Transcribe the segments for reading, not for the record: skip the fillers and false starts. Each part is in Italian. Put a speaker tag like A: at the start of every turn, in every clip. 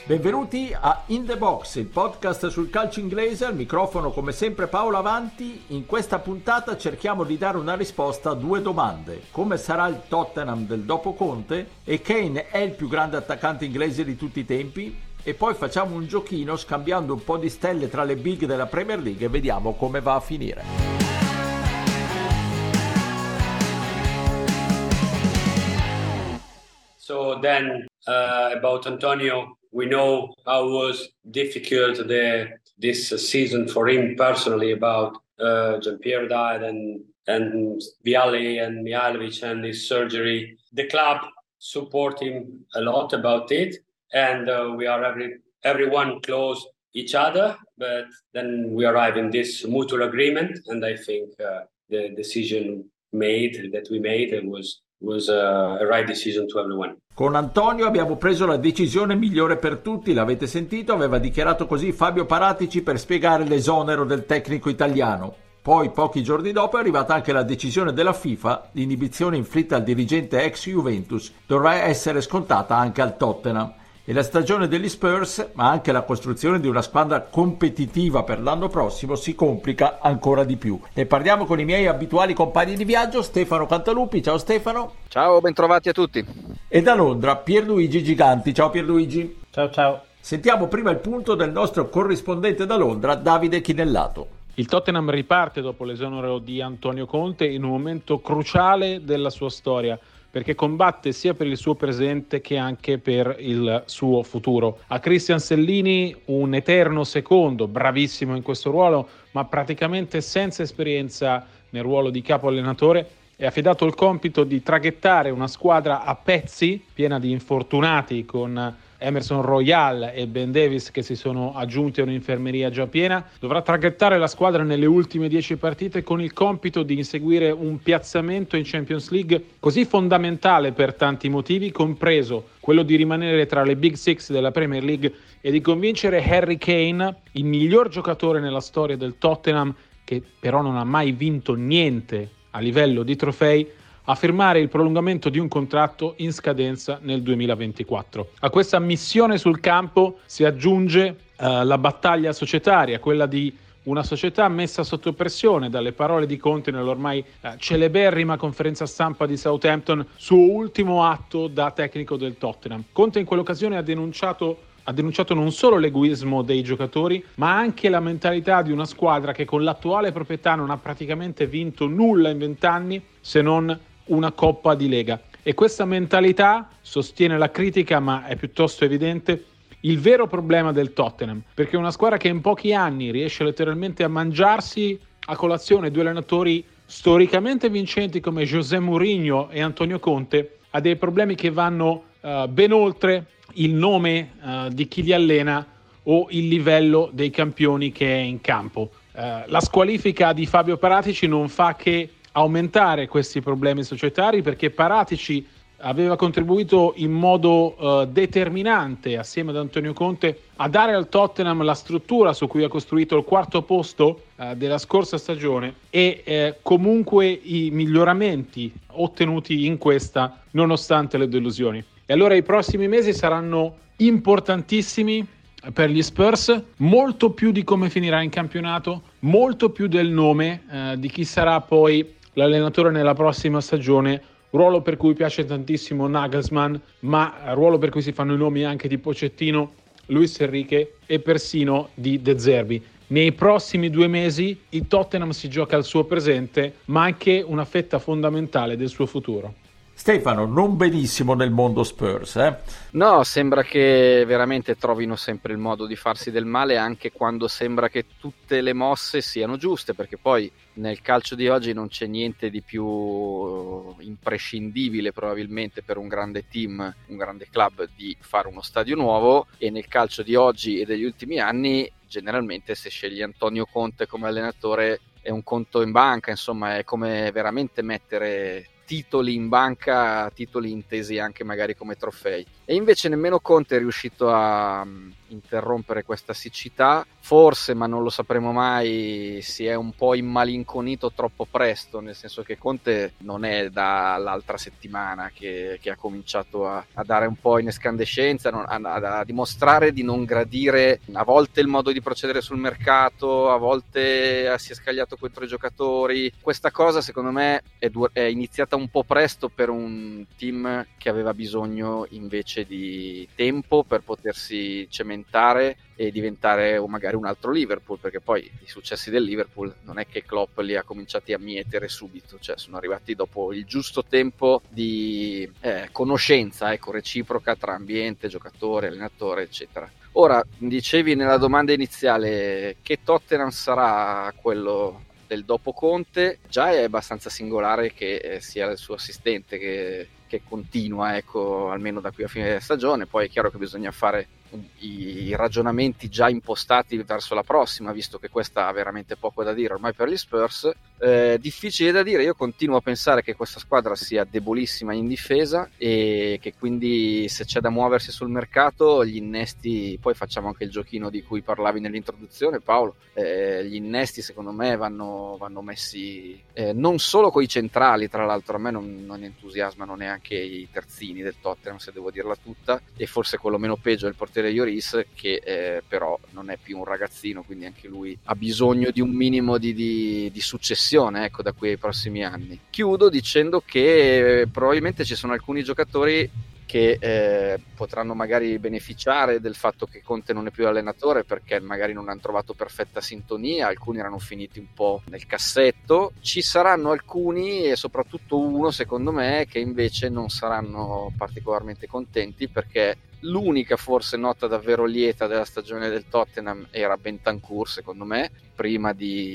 A: Benvenuti a In The Box, il podcast sul calcio inglese. Al microfono come sempre Paolo Avanti. In questa puntata cerchiamo di dare una risposta a due domande: come sarà il Tottenham del dopo Conte e Kane è il più grande attaccante inglese di tutti i tempi? E poi facciamo un giochino scambiando un po' di stelle tra le big della Premier League e vediamo come va a finire.
B: So then about Antonio, we know how was difficult this season for him personally. About Jean-Pierre died and Vialli and Mihailovic and his surgery. The club support him a lot about it, and we are everyone close each other. But then we arrive in this mutual agreement, and I think the decision that we made was a right decision to everyone.
A: Con Antonio abbiamo preso la decisione migliore per tutti, l'avete sentito, aveva dichiarato così Fabio Paratici per spiegare l'esonero del tecnico italiano. Poi, pochi giorni dopo, è arrivata anche la decisione della FIFA, l'inibizione inflitta al dirigente ex Juventus dovrà essere scontata anche al Tottenham. E la stagione degli Spurs, ma anche la costruzione di una squadra competitiva per l'anno prossimo, si complica ancora di più. Ne parliamo con i miei abituali compagni di viaggio, Stefano Cantalupi. Ciao Stefano.
C: Ciao, bentrovati a tutti.
A: E da Londra, Pierluigi Giganti. Ciao Pierluigi.
D: Ciao.
A: Sentiamo prima il punto del nostro corrispondente da Londra, Davide Chinellato.
D: Il Tottenham riparte dopo l'esonero di Antonio Conte in un momento cruciale della sua storia, perché combatte sia per il suo presente che anche per il suo futuro. A Christian Sellini, un eterno secondo, bravissimo in questo ruolo, ma praticamente senza esperienza nel ruolo di capo allenatore, è affidato il compito di traghettare una squadra a pezzi, piena di infortunati, con Emerson Royal e Ben Davis che si sono aggiunti a un'infermeria già piena. Dovrà traghettare la squadra nelle ultime 10 partite con il compito di inseguire un piazzamento in Champions League così fondamentale per tanti motivi, compreso quello di rimanere tra le Big Six della Premier League e di convincere Harry Kane, il miglior giocatore nella storia del Tottenham, che però non ha mai vinto niente a livello di trofei, a firmare il prolungamento di un contratto in scadenza nel 2024. A questa missione sul campo si aggiunge la battaglia societaria, quella di una società messa sotto pressione dalle parole di Conte nell'ormai celeberrima conferenza stampa di Southampton, suo ultimo atto da tecnico del Tottenham. Conte in quell'occasione ha denunciato non solo l'egoismo dei giocatori, ma anche la mentalità di una squadra che con l'attuale proprietà non ha praticamente vinto nulla in 20 anni, se non una Coppa di Lega. E questa mentalità, sostiene la critica, ma è piuttosto evidente, il vero problema del Tottenham, perché è una squadra che in pochi anni riesce letteralmente a mangiarsi a colazione due allenatori storicamente vincenti come José Mourinho e Antonio Conte, ha dei problemi che vanno ben oltre il nome di chi li allena o il livello dei campioni che è in campo. La squalifica di Fabio Paratici non fa che aumentare questi problemi societari, perché Paratici aveva contribuito in modo determinante assieme ad Antonio Conte a dare al Tottenham la struttura su cui ha costruito il quarto posto della scorsa stagione e comunque i miglioramenti ottenuti in questa nonostante le delusioni. E allora i prossimi mesi saranno importantissimi per gli Spurs, molto più di come finirà in campionato, molto più del nome di chi sarà poi l'allenatore nella prossima stagione, ruolo per cui piace tantissimo Nagelsmann, ma ruolo per cui si fanno i nomi anche di Pochettino, Luis Enrique e persino di De Zerbi. Nei prossimi 2 mesi il Tottenham si gioca il suo presente, ma anche una fetta fondamentale del suo futuro.
A: Stefano, non benissimo nel mondo Spurs, eh?
C: No, sembra che veramente trovino sempre il modo di farsi del male, anche quando sembra che tutte le mosse siano giuste, perché poi nel calcio di oggi non c'è niente di più imprescindibile probabilmente per un grande team, un grande club, di fare uno stadio nuovo, e nel calcio di oggi e degli ultimi anni generalmente se scegli Antonio Conte come allenatore è un conto in banca, insomma è come veramente mettere titoli in banca, titoli intesi anche magari come trofei. E invece nemmeno Conte è riuscito a interrompere questa siccità. Forse, ma non lo sapremo mai, si è un po' immalinconito troppo presto, nel senso che Conte non è dall'altra settimana che ha cominciato a dare un po' in escandescenza, a dimostrare di non gradire a volte il modo di procedere sul mercato, a volte si è scagliato contro i giocatori. Questa cosa secondo me è iniziata un po' presto per un team che aveva bisogno invece di tempo per potersi cementare e diventare magari un altro Liverpool, perché poi i successi del Liverpool non è che Klopp li ha cominciati a mietere subito, cioè sono arrivati dopo il giusto tempo di conoscenza, reciproca tra ambiente, giocatore, allenatore, eccetera. Ora, dicevi nella domanda iniziale che Tottenham sarà quello del dopo Conte. Già è abbastanza singolare che sia il suo assistente che continua, almeno da qui a fine della stagione. Poi è chiaro che bisogna fare i ragionamenti già impostati verso la prossima, visto che questa ha veramente poco da dire ormai per gli Spurs. Difficile da dire, io continuo a pensare che questa squadra sia debolissima in difesa e che quindi se c'è da muoversi sul mercato gli innesti, poi facciamo anche il giochino di cui parlavi nell'introduzione Paolo, gli innesti secondo me vanno messi non solo coi centrali, tra l'altro a me non entusiasmano neanche i terzini del Tottenham, se devo dirla tutta, e forse quello meno peggio è il portiere Lloris, che però non è più un ragazzino, quindi anche lui ha bisogno di un minimo di successione da qui ai prossimi anni. Chiudo dicendo che probabilmente ci sono alcuni giocatori che potranno magari beneficiare del fatto che Conte non è più allenatore, perché magari non hanno trovato perfetta sintonia, alcuni erano finiti un po' nel cassetto. Ci saranno alcuni, e soprattutto uno secondo me, che invece non saranno particolarmente contenti, perché l'unica forse nota davvero lieta della stagione del Tottenham era Bentancur, secondo me, prima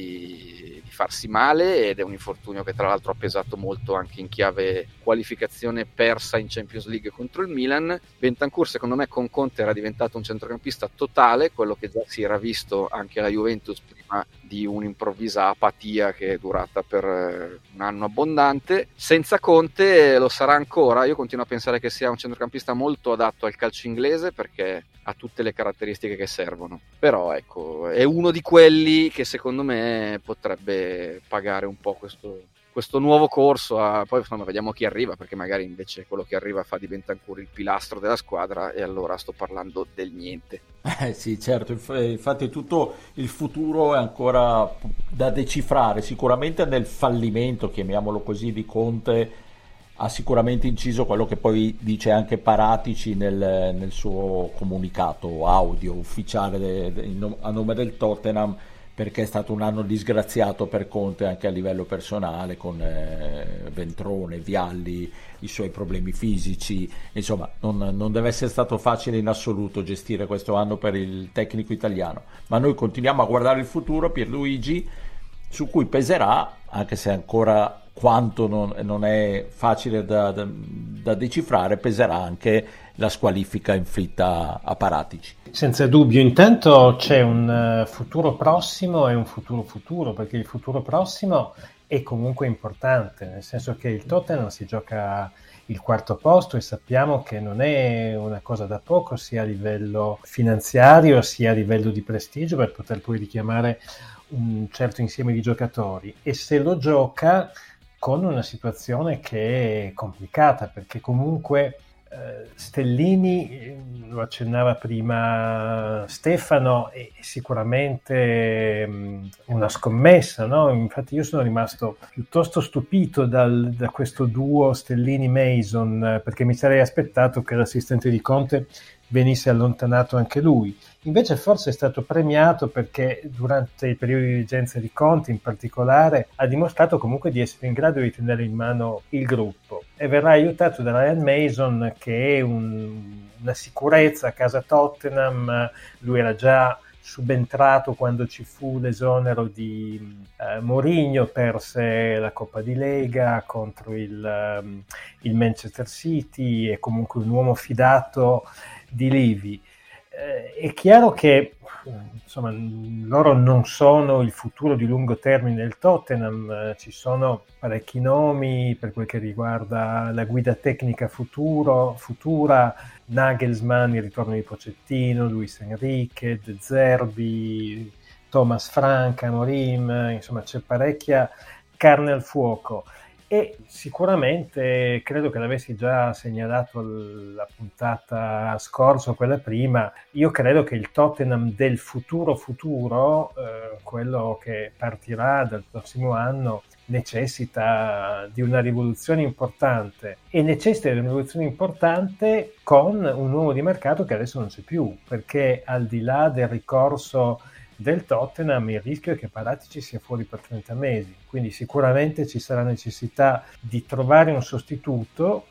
C: di farsi male, ed è un infortunio che tra l'altro ha pesato molto anche in chiave qualificazione persa in Champions League contro il Milan. Bentancur secondo me con Conte era diventato un centrocampista totale, quello che già si era visto anche alla Juventus prima di un'improvvisa apatia che è durata per un anno abbondante. Senza Conte lo sarà ancora. Io continuo a pensare che sia un centrocampista molto adatto al calcio inglese, perché ha tutte le caratteristiche che servono, però è uno di quelli che secondo me potrebbe pagare un po' questo nuovo corso. Poi insomma vediamo chi arriva, perché magari invece quello che arriva fa di Bentancur il pilastro della squadra, e allora sto parlando del niente.
A: Sì, certo, infatti tutto il futuro è ancora da decifrare. Sicuramente nel fallimento, chiamiamolo così, di Conte ha sicuramente inciso quello che poi dice anche Paratici nel suo comunicato audio ufficiale a nome del Tottenham, perché è stato un anno disgraziato per Conte anche a livello personale, con Ventrone, Vialli, i suoi problemi fisici. Insomma, non deve essere stato facile in assoluto gestire questo anno per il tecnico italiano, ma noi continuiamo a guardare il futuro, Pierluigi, su cui peserà, anche se ancora quanto non è facile da decifrare, peserà anche la squalifica inflitta a Paratici.
E: Senza dubbio. Intanto c'è un futuro prossimo e un futuro, perché il futuro prossimo è comunque importante, nel senso che il Tottenham si gioca il quarto posto e sappiamo che non è una cosa da poco, sia a livello finanziario sia a livello di prestigio, per poter poi richiamare un certo insieme di giocatori, e se lo gioca con una situazione che è complicata, perché comunque Stellini, lo accennava prima Stefano, è sicuramente una scommessa, no? Infatti io sono rimasto piuttosto stupito da questo duo Stellini-Mason, perché mi sarei aspettato che l'assistente di Conte venisse allontanato anche lui. Invece forse è stato premiato perché durante il periodo di dirigenza di Conte in particolare ha dimostrato comunque di essere in grado di tenere in mano il gruppo, e verrà aiutato da Ryan Mason, che è una sicurezza a casa Tottenham. Lui era già subentrato quando ci fu l'esonero di Mourinho, perse la Coppa di Lega contro il Manchester City, è comunque un uomo fidato di Levy. È chiaro che insomma, loro non sono il futuro di lungo termine del Tottenham, ci sono parecchi nomi per quel che riguarda la guida tecnica futura, Nagelsmann, il ritorno di Pochettino, Luis Enrique, De Zerbi, Thomas Frank, Amorim, insomma c'è parecchia carne al fuoco. E sicuramente credo che l'avessi già segnalato la puntata scorsa o quella prima, io credo che il Tottenham del futuro, quello che partirà dal prossimo anno, necessita di una rivoluzione importante, e necessita di una rivoluzione importante con un uomo di mercato che adesso non c'è più, perché al di là del ricorso del Tottenham il rischio è che Paratici sia fuori per 30 mesi, quindi sicuramente ci sarà necessità di trovare un sostituto,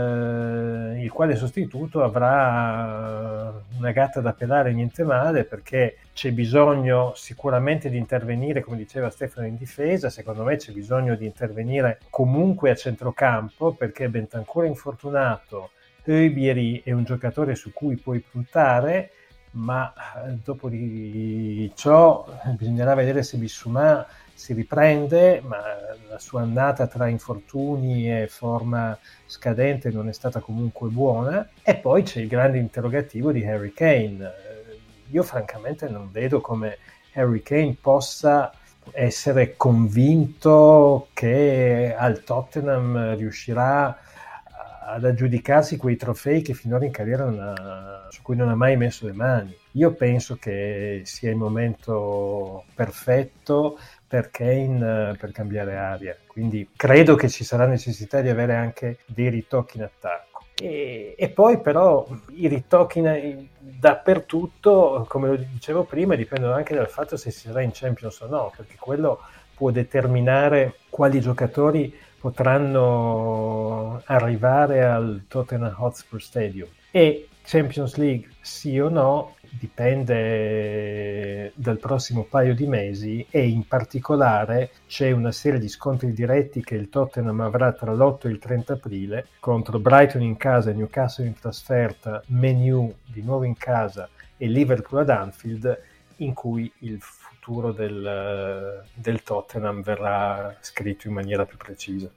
E: il quale sostituto avrà una gatta da pelare niente male, perché c'è bisogno sicuramente di intervenire, come diceva Stefano, in difesa. Secondo me c'è bisogno di intervenire comunque a centrocampo, perché Bentancur è infortunato, Højbjerg è un giocatore su cui puoi puntare, ma dopo di ciò bisognerà vedere se Bissouma si riprende, ma la sua annata tra infortuni e forma scadente non è stata comunque buona. E poi c'è il grande interrogativo di Harry Kane. Io francamente non vedo come Harry Kane possa essere convinto che al Tottenham riuscirà ad aggiudicarsi quei trofei che finora in carriera su cui non ha mai messo le mani. Io penso che sia il momento perfetto per Kane per cambiare aria, quindi credo che ci sarà necessità di avere anche dei ritocchi in attacco. E poi però i ritocchi dappertutto, come lo dicevo prima, dipendono anche dal fatto se si sarà in Champions o no, perché quello può determinare quali giocatori potranno arrivare al Tottenham Hotspur Stadium. E Champions League sì o no dipende dal prossimo paio di mesi, e in particolare c'è una serie di scontri diretti che il Tottenham avrà tra l'8 e il 30 aprile contro Brighton in casa, Newcastle in trasferta, Man U di nuovo in casa e Liverpool ad Anfield, in cui il futuro del Tottenham verrà scritto in maniera più precisa.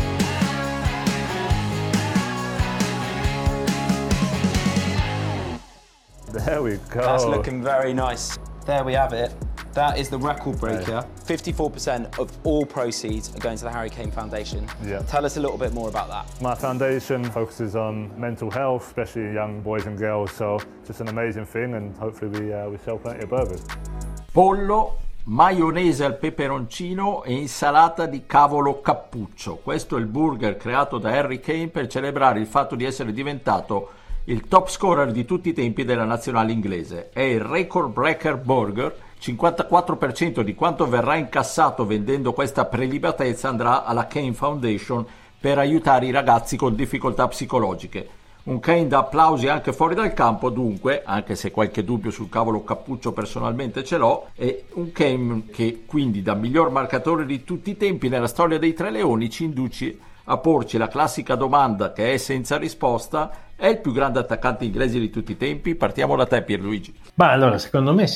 F: There we go.
G: That's looking very nice. There we have it. That is the record breaker. 54% of all proceeds are going to the Harry Kane Foundation.
F: Yeah.
G: Tell us a little bit more about that.
F: My foundation focuses on mental health, especially young boys and girls, so just an amazing thing, and hopefully we sell plenty of burgers.
A: Pollo, maionese al peperoncino e insalata di cavolo cappuccio. Questo è il burger creato da Harry Kane per celebrare il fatto di essere diventato il top scorer di tutti i tempi della nazionale inglese. È il record breaker burger. 54% di quanto verrà incassato vendendo questa prelibatezza andrà alla Kane Foundation per aiutare i ragazzi con difficoltà psicologiche. Un Kane da applausi anche fuori dal campo, dunque, anche se qualche dubbio sul cavolo cappuccio personalmente ce l'ho, e un Kane che quindi da miglior marcatore di tutti i tempi nella storia dei Tre Leoni ci induce a porci la classica domanda che è senza risposta: è il più grande attaccante inglese di tutti i tempi? Partiamo da te, Pierluigi.
E: Ma allora, secondo me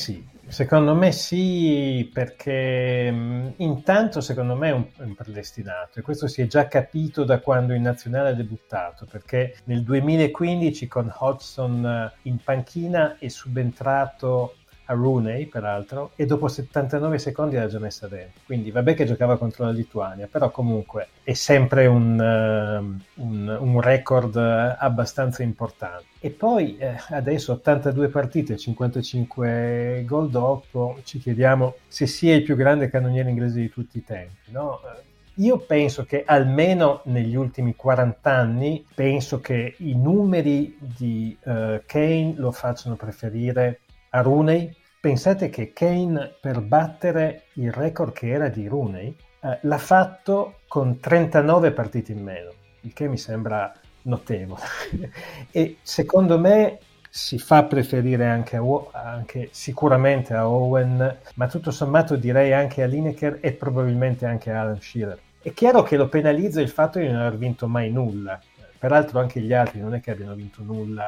E: sì, perché intanto secondo me è un predestinato, e questo si è già capito da quando in nazionale ha debuttato, perché nel 2015 con Hodgson in panchina è subentrato a Rooney, peraltro, e dopo 79 secondi l'ha già messa dentro. Quindi vabbè che giocava contro la Lituania, però comunque è sempre un record abbastanza importante. E poi adesso 82 partite, 55 gol dopo, ci chiediamo se sia il più grande cannoniere inglese di tutti i tempi, no? Io penso che almeno negli ultimi 40 anni, penso che i numeri di Kane lo facciano preferire a Rooney. Pensate che Kane, per battere il record che era di Rooney, l'ha fatto con 39 partite in meno, il che mi sembra notevole. E secondo me si fa preferire anche sicuramente a Owen, ma tutto sommato direi anche a Lineker e probabilmente anche a Alan Shearer. È chiaro che lo penalizza il fatto di non aver vinto mai nulla, peraltro anche gli altri non è che abbiano vinto nulla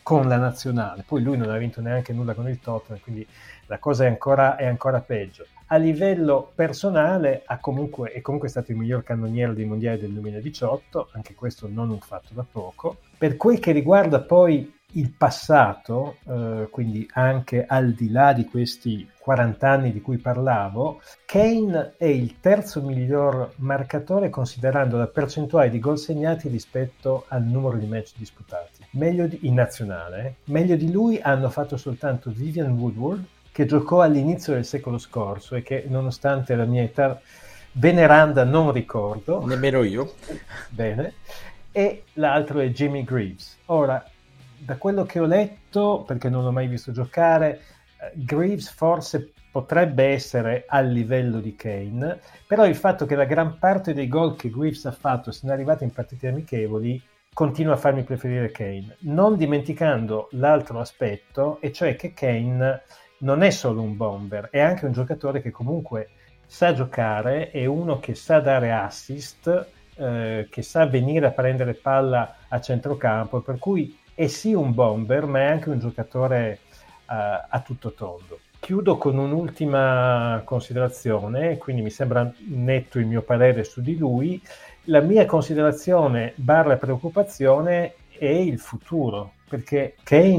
E: con la nazionale. Poi lui non ha vinto neanche nulla con il Tottenham, quindi la cosa è ancora peggio. A livello personale è comunque stato il miglior cannoniere dei mondiali del 2018, anche questo non un fatto da poco. Per quel che riguarda poi il passato, quindi anche al di là di questi 40 anni di cui parlavo, Kane è il terzo miglior marcatore considerando la percentuale di gol segnati rispetto al numero di match disputati. In nazionale, meglio di lui hanno fatto soltanto Vivian Woodward, che giocò all'inizio del secolo scorso e che nonostante la mia età veneranda non ricordo.
A: Nemmeno io.
E: Bene. E l'altro è Jimmy Greaves. Ora, da quello che ho letto, perché non l'ho mai visto giocare, Greaves forse potrebbe essere al livello di Kane, però il fatto che la gran parte dei gol che Greaves ha fatto siano arrivati in partite amichevoli continua a farmi preferire Kane, non dimenticando l'altro aspetto, e cioè che Kane non è solo un bomber, è anche un giocatore che comunque sa giocare, è uno che sa dare assist, che sa venire a prendere palla a centrocampo, per cui è sì un bomber, ma è anche un giocatore a tutto tondo. Chiudo con un'ultima considerazione, quindi mi sembra netto il mio parere su di lui. La mia considerazione / preoccupazione è il futuro, perché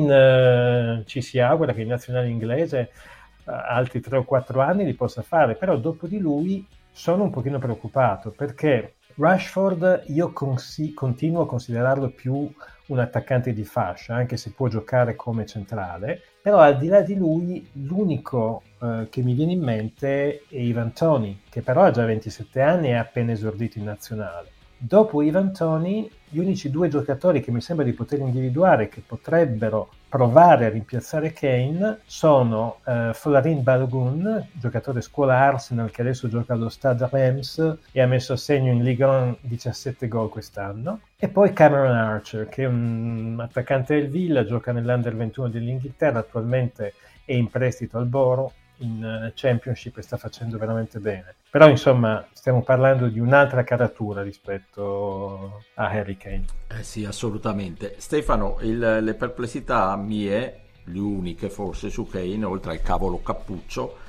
E: Kane ci si augura che in nazionale inglese altri 3 o 4 anni li possa fare, però dopo di lui sono un pochino preoccupato, perché Rashford io continuo a considerarlo più un attaccante di fascia, anche se può giocare come centrale, però al di là di lui l'unico che mi viene in mente è Ivan Toney, che però ha già 27 anni e ha appena esordito in nazionale. Dopo Ivan Toney, gli unici 2 giocatori che mi sembra di poter individuare che potrebbero provare a rimpiazzare Kane sono Folarin Balogun, giocatore scuola Arsenal che adesso gioca allo Stade Reims e ha messo a segno in Ligue 1 17 gol quest'anno, e poi Cameron Archer, che è un attaccante del Villa, gioca nell'Under 21 dell'Inghilterra, attualmente è in prestito al Boro in Championship e sta facendo veramente bene. Però insomma stiamo parlando di un'altra caratura rispetto a Harry Kane.
A: Sì, assolutamente. Stefano, le perplessità mie, le uniche forse su Kane, oltre al cavolo cappuccio,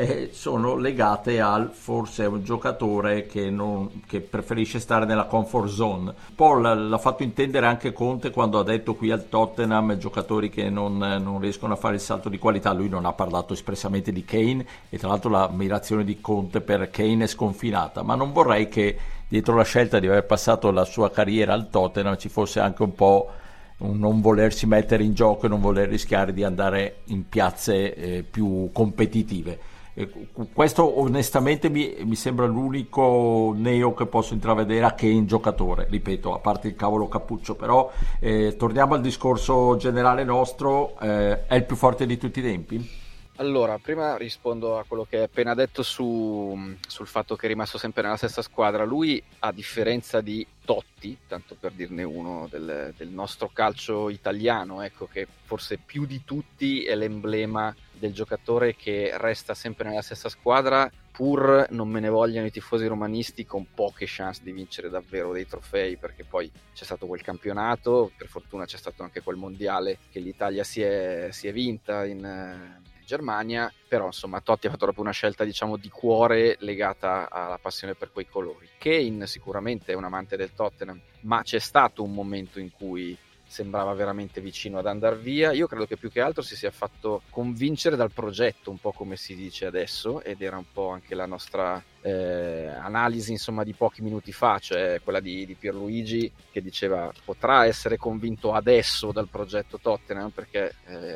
A: sono legate al forse un giocatore che preferisce stare nella comfort zone. Paul l'ha fatto intendere anche Conte quando ha detto qui al Tottenham giocatori che non riescono a fare il salto di qualità. Lui non ha parlato espressamente di Kane, e tra l'altro l'ammirazione di Conte per Kane è sconfinata, ma non vorrei che dietro la scelta di aver passato la sua carriera al Tottenham ci fosse anche un po' un non volersi mettere in gioco e non voler rischiare di andare in piazze più competitive. Questo onestamente mi sembra l'unico neo che posso intravedere a Kane giocatore, ripeto, a parte il cavolo cappuccio. Però torniamo al discorso generale nostro, è il più forte di tutti i tempi?
C: Allora, prima rispondo a quello che hai appena detto sul fatto che è rimasto sempre nella stessa squadra. Lui, a differenza di Totti, tanto per dirne uno del nostro calcio italiano, ecco, che forse più di tutti è l'emblema del giocatore che resta sempre nella stessa squadra, pur non me ne vogliano i tifosi romanisti, con poche chance di vincere davvero dei trofei, perché poi c'è stato quel campionato, per fortuna c'è stato anche quel mondiale che l'Italia si è vinta in Germania, però insomma Totti ha fatto proprio una scelta, diciamo, di cuore legata alla passione per quei colori. Kane sicuramente è un amante del Tottenham, ma c'è stato un momento in cui sembrava veramente vicino ad andar via. Io credo che più che altro si sia fatto convincere dal progetto, un po' come si dice adesso, ed era un po' anche la nostra analisi, insomma, di pochi minuti fa, cioè quella di Pierluigi, che diceva potrà essere convinto adesso dal progetto Tottenham, perché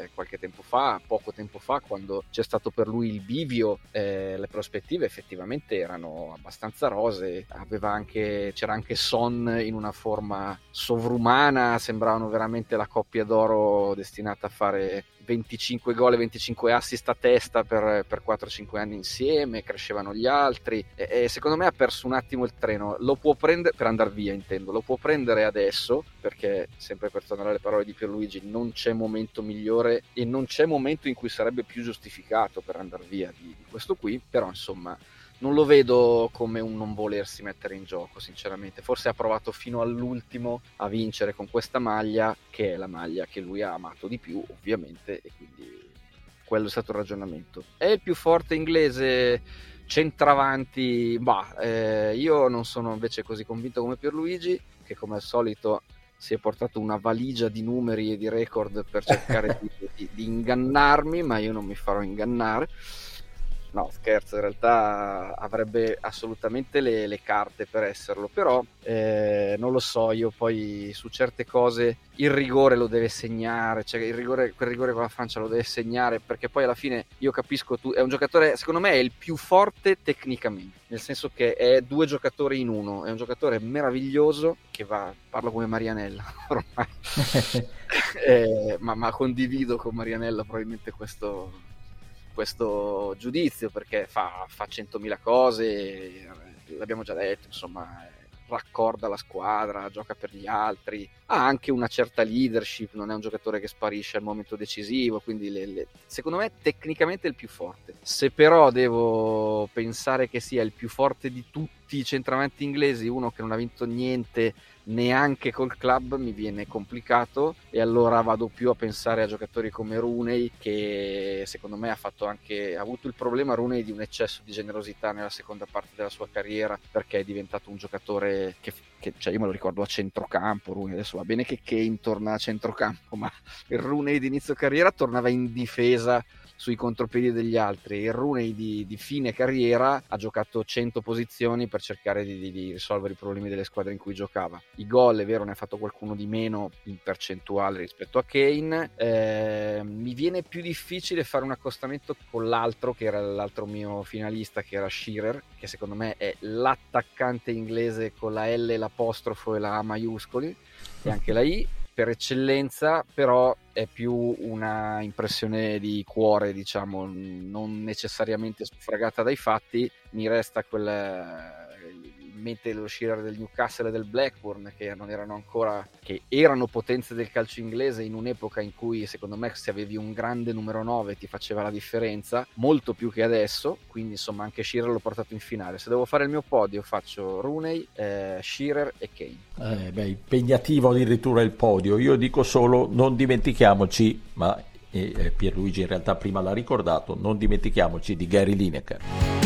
C: poco tempo fa, quando c'è stato per lui il bivio, le prospettive effettivamente erano abbastanza rosee. C'era anche Son in una forma sovrumana, sembravano veramente la coppia d'oro destinata a fare 25 gol e 25 assist a testa per 4-5 anni insieme, crescevano gli altri, e secondo me ha perso un attimo il treno. Lo può prendere, per andare via intendo, lo può prendere adesso, perché, sempre per tornare alle parole di Pierluigi, non c'è momento migliore e non c'è momento in cui sarebbe più giustificato per andare via di questo qui. Però insomma non lo vedo come un non volersi mettere in gioco, sinceramente. Forse ha provato fino all'ultimo a vincere con questa maglia, che è la maglia che lui ha amato di più, ovviamente, e quindi quello è stato il ragionamento. È il più forte inglese centravanti? Io non sono invece così convinto come Pierluigi, che come al solito si è portato una valigia di numeri e di record per cercare di ingannarmi, ma io non mi farò ingannare. No, scherzo, in realtà avrebbe assolutamente le carte per esserlo, però non lo so, io poi su certe cose il rigore lo deve segnare, cioè quel rigore con la Francia lo deve segnare, perché poi alla fine io capisco, è un giocatore, secondo me è il più forte tecnicamente, nel senso che è 2 giocatori in uno, è un giocatore meraviglioso che parlo come Marianella ormai, ma condivido con Marianella probabilmente questo giudizio, perché fa 100.000 cose, l'abbiamo già detto, insomma, raccorda la squadra, gioca per gli altri, ha anche una certa leadership, non è un giocatore che sparisce al momento decisivo, quindi secondo me tecnicamente è il più forte. Se però devo pensare che sia il più forte di tutti i centravanti inglesi, uno che non ha vinto niente neanche col club, mi viene complicato, e allora vado più a pensare a giocatori come Rooney, che secondo me ha avuto il problema Rooney di un eccesso di generosità nella seconda parte della sua carriera, perché è diventato un giocatore che cioè io me lo ricordo a centrocampo. Rooney adesso va bene che Kane torna a centrocampo, ma il Rooney di inizio carriera tornava in difesa sui contropiedi degli altri. Il Rooney di fine carriera ha giocato 100 posizioni per cercare di risolvere i problemi delle squadre in cui giocava. I gol, è vero, ne ha fatto qualcuno di meno in percentuale rispetto a Kane. Mi viene più difficile fare un accostamento con l'altro, che era l'altro mio finalista, che era Shearer, che secondo me è l'attaccante inglese con la L, l'apostrofo e la A maiuscoli e anche la I per eccellenza, però è più una impressione di cuore, diciamo, non necessariamente suffragata dai fatti. Mi resta in mente lo Shearer del Newcastle e del Blackburn, che erano potenze del calcio inglese in un'epoca in cui secondo me se avevi un grande numero 9 ti faceva la differenza, molto più che adesso, quindi insomma anche Shearer l'ho portato in finale. Se devo fare il mio podio faccio Rooney, Shearer e Kane.
A: Impegnativo addirittura il podio. Io dico solo, non dimentichiamoci, ma Pierluigi in realtà prima l'ha ricordato, non dimentichiamoci di Gary Lineker.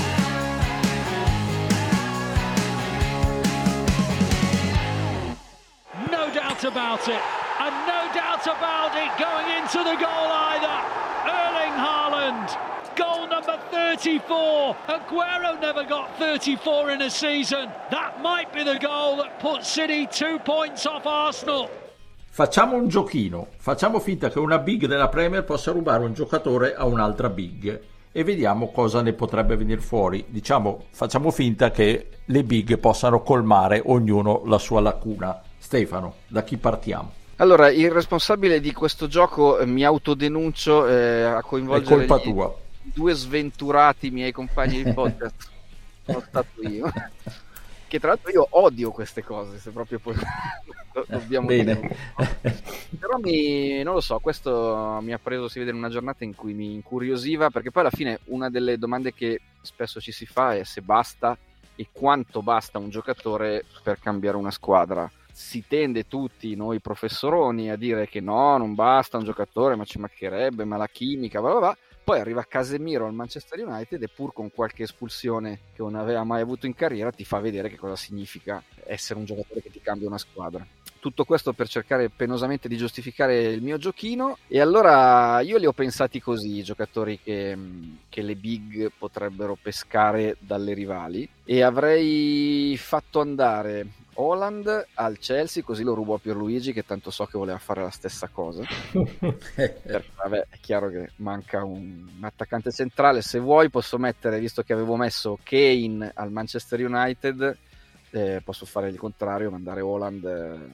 H: About it, and no doubt about it, going into the goal either. Erling Haaland, goal number 34. Aguero never got 34 in a season. That might be the goal that puts City 2 points off Arsenal.
A: Facciamo un giochino, facciamo finta che una big della Premier possa rubare un giocatore a un'altra big e vediamo cosa ne potrebbe venire fuori. Diciamo, facciamo finta che le big possano colmare ognuno la sua lacuna. Stefano, da chi partiamo?
C: Allora, il responsabile di questo gioco, mi autodenuncio a coinvolgere
A: tua.
C: 2 sventurati miei compagni di podcast. Sono stato io. Che tra l'altro io odio queste cose, se proprio poi dobbiamo
A: bene.
C: Però non lo so, questo mi ha preso, si vede, in una giornata in cui mi incuriosiva, perché poi alla fine una delle domande che spesso ci si fa è se basta e quanto basta un giocatore per cambiare una squadra. Si tende tutti noi professoroni a dire che no, non basta un giocatore, ma ci mancherebbe, ma la chimica, bla bla bla. Poi arriva Casemiro al Manchester United e pur con qualche espulsione che non aveva mai avuto in carriera ti fa vedere che cosa significa essere un giocatore che ti cambia una squadra. Tutto questo per cercare penosamente di giustificare il mio giochino, e allora io li ho pensati così, i giocatori che le big potrebbero pescare dalle rivali, e avrei fatto andare Haaland al Chelsea, così lo rubo a Pierluigi, che tanto so che voleva fare la stessa cosa. Perché vabbè, è chiaro che manca un attaccante centrale. Se vuoi posso mettere, visto che avevo messo Kane al Manchester United, posso fare il contrario, mandare Haaland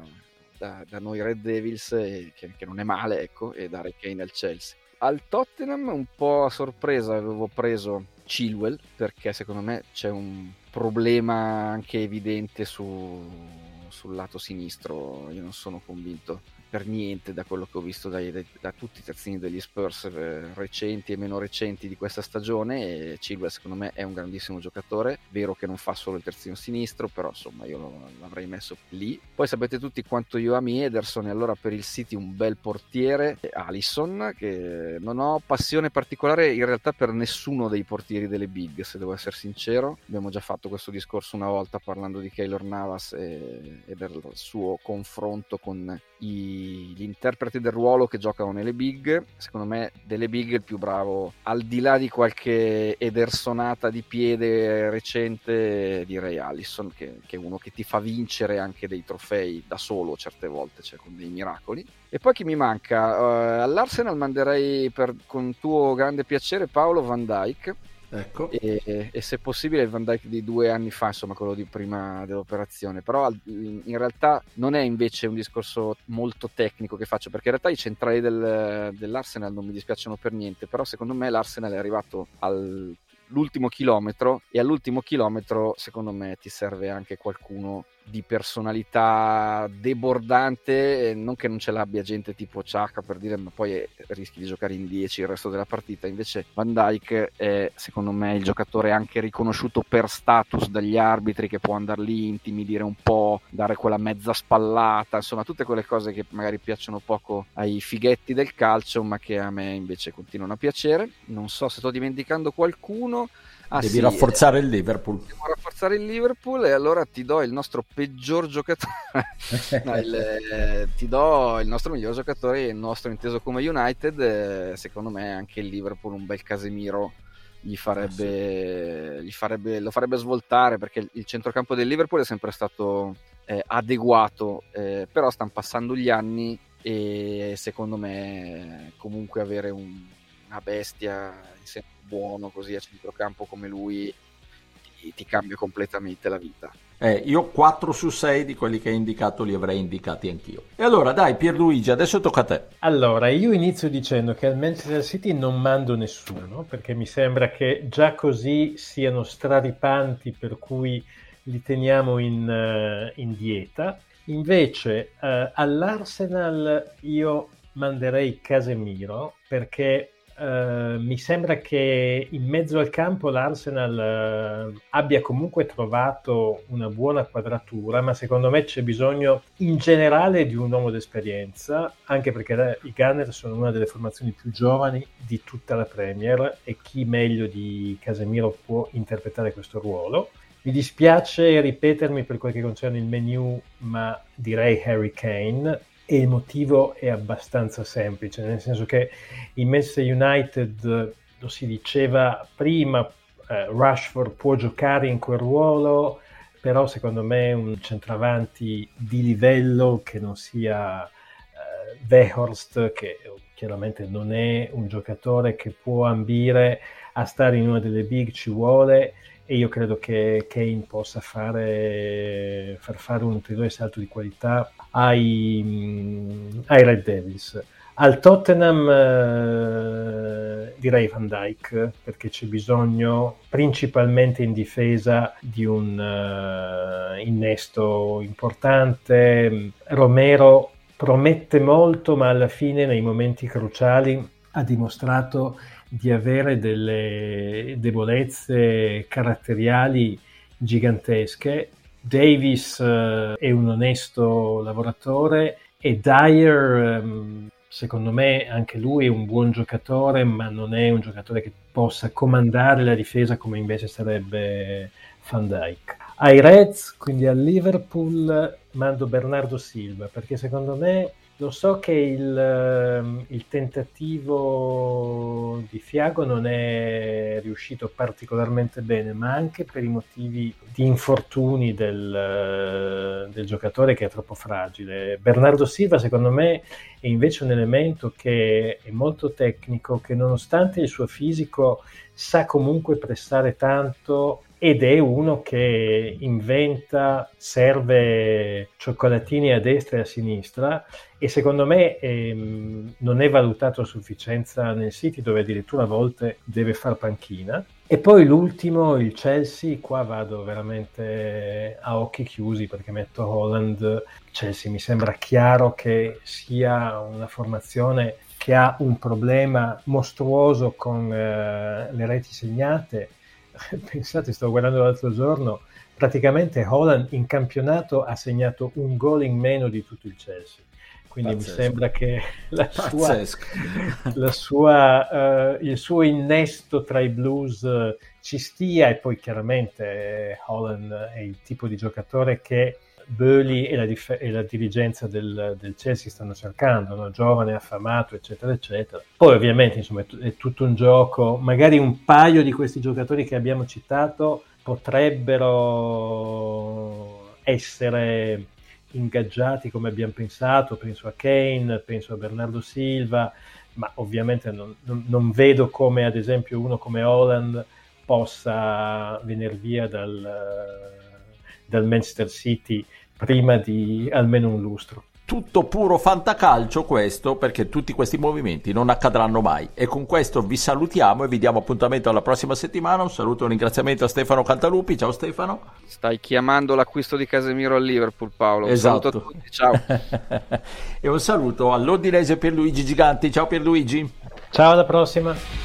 C: da noi Red Devils, che non è male, ecco, e dare Kane al Chelsea. Al Tottenham, un po' a sorpresa, avevo preso Chilwell, perché secondo me c'è un problema anche evidente sul lato sinistro. Io non sono convinto per niente da quello che ho visto da tutti i terzini degli Spurs recenti e meno recenti di questa stagione, e Chilwell secondo me è un grandissimo giocatore, vero che non fa solo il terzino sinistro, però insomma io l'avrei messo lì. Poi sapete tutti quanto io ami Ederson, e allora per il City un bel portiere, Alisson, che non ho passione particolare in realtà per nessuno dei portieri delle big, se devo essere sincero. Abbiamo già fatto questo discorso una volta parlando di Keylor Navas e del suo confronto con gli interpreti del ruolo che giocano nelle big. Secondo me delle big il più bravo, al di là di qualche edersonata di piede recente, direi Alisson, che è uno che ti fa vincere anche dei trofei da solo certe volte, cioè con dei miracoli. E poi chi mi manca? All'Arsenal manderei con tuo grande piacere Paolo Van Dijk.
A: Ecco.
C: E se possibile il Van Dijk di 2 anni fa, insomma quello di prima dell'operazione, però in realtà non è invece un discorso molto tecnico che faccio, perché in realtà i centrali dell'Arsenal non mi dispiacciono per niente, però secondo me l'Arsenal è arrivato all'ultimo chilometro, e all'ultimo chilometro secondo me ti serve anche qualcuno di personalità debordante, non che non ce l'abbia gente tipo Xhaka per dire, ma poi rischi di giocare in 10 il resto della partita. Invece Van Dijk è secondo me il giocatore anche riconosciuto per status dagli arbitri, che può andare lì, intimidire un po', dare quella mezza spallata, insomma tutte quelle cose che magari piacciono poco ai fighetti del calcio, ma che a me invece continuano a piacere. Non so se sto dimenticando qualcuno.
A: Devi rafforzare il Liverpool.
C: Devo rafforzare il Liverpool, e allora ti do il nostro peggior giocatore ti do il nostro miglior giocatore, il nostro inteso come United. Secondo me anche il Liverpool un bel Casemiro lo farebbe svoltare, perché il centrocampo del Liverpool è sempre stato adeguato, però stanno passando gli anni, e secondo me comunque avere una bestia buono così a centrocampo come lui ti cambia completamente la vita.
A: Io 4 su 6 di quelli che hai indicato li avrei indicati anch'io. E allora dai Pierluigi, adesso tocca a te.
E: Allora, io inizio dicendo che al Manchester City non mando nessuno, perché mi sembra che già così siano straripanti, per cui li teniamo in dieta. Invece all'Arsenal io manderei Casemiro, perché mi sembra che in mezzo al campo l'Arsenal abbia comunque trovato una buona quadratura, ma secondo me c'è bisogno in generale di un uomo d'esperienza, anche perché i Gunners sono una delle formazioni più giovani di tutta la Premier, e chi meglio di Casemiro può interpretare questo ruolo. Mi dispiace ripetermi per quel che concerne il menu, ma direi Harry Kane. E il motivo è abbastanza semplice, nel senso che in Manchester United, lo si diceva prima, Rashford può giocare in quel ruolo, però secondo me un centravanti di livello che non sia Weghorst, che chiaramente non è un giocatore che può ambire a stare in una delle big, ci vuole, e io credo che Kane possa far fare un ulteriore salto di qualità ai Red Devils. Al Tottenham direi Van Dijk, perché c'è bisogno principalmente in difesa di un innesto importante. Romero promette molto, ma alla fine nei momenti cruciali ha dimostrato di avere delle debolezze caratteriali gigantesche. Davis è un onesto lavoratore, e Dyer secondo me anche lui è un buon giocatore, ma non è un giocatore che possa comandare la difesa come invece sarebbe Van Dijk. Ai Reds, quindi al Liverpool, mando Bernardo Silva, perché secondo me, lo so che il tentativo di Thiago non è riuscito particolarmente bene, ma anche per i motivi di infortuni del giocatore, che è troppo fragile. Bernardo Silva secondo me è invece un elemento che è molto tecnico, che nonostante il suo fisico sa comunque prestare tanto ed è uno che inventa, serve cioccolatini a destra e a sinistra, e secondo me non è valutato a sufficienza nel City, dove addirittura a volte deve far panchina. E poi l'ultimo, il Chelsea, qua vado veramente a occhi chiusi perché metto Haaland. Chelsea mi sembra chiaro che sia una formazione che ha un problema mostruoso con le reti segnate. Pensate, stavo guardando l'altro giorno, praticamente Haaland in campionato ha segnato un gol in meno di tutto il Chelsea. Quindi pazzesco. Mi sembra che il suo innesto tra i Blues ci stia, e poi chiaramente Haaland è il tipo di giocatore che Boehly e la dirigenza del Chelsea stanno cercando, no? Giovane, affamato, eccetera, eccetera. Poi ovviamente insomma è tutto un gioco, magari un paio di questi giocatori che abbiamo citato potrebbero essere ingaggiati come abbiamo pensato, penso a Kane, penso a Bernardo Silva, ma ovviamente non vedo come ad esempio uno come Haaland possa venire via dal Manchester City prima di almeno un lustro.
A: Tutto puro fantacalcio questo, perché tutti questi movimenti non accadranno mai. E con questo vi salutiamo e vi diamo appuntamento alla prossima settimana. Un saluto e un ringraziamento a Stefano Cantalupi. Ciao Stefano.
C: Stai chiamando l'acquisto di Casemiro al Liverpool, Paolo.
A: Esatto.
C: Un saluto a tutti, ciao.
A: E un saluto all'Ordinese Pierluigi Giganti. Ciao Pierluigi.
E: Ciao, alla prossima.